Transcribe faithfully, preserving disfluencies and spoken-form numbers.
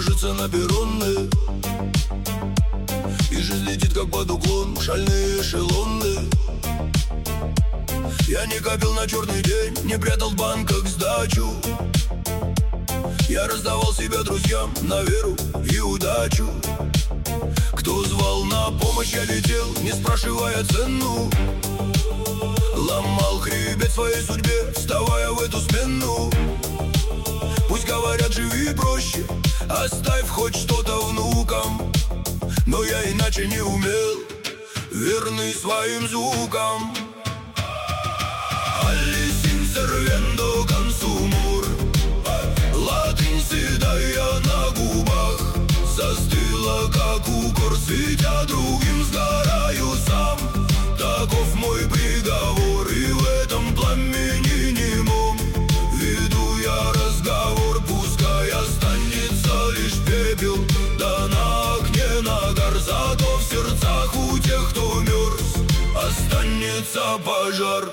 ложится на перроны, и жизнь летит как под уклон, шальные эшелоны. Я не копил на черный день, не прятал в банках сдачу. Я раздавал себя друзьям на веру и удачу. Кто звал на помощь, я летел, не спрашивая цену. Ломал хребет своей судьбе, вставая в эту смену. Пусть говорят, живи проще, оставь хоть что-то внукам, но я иначе не умел, верный своим звукам. Алисин сервендо консумур, латынь седая на губах, застыла, как укор, светя другим, сгораю сам. Таков мой приговор, и в этом пламени немом веду я разговор. Пускай останется лишь пепел, да на окне нагар, зато в сердцах у тех, кто мерз, останется пожар.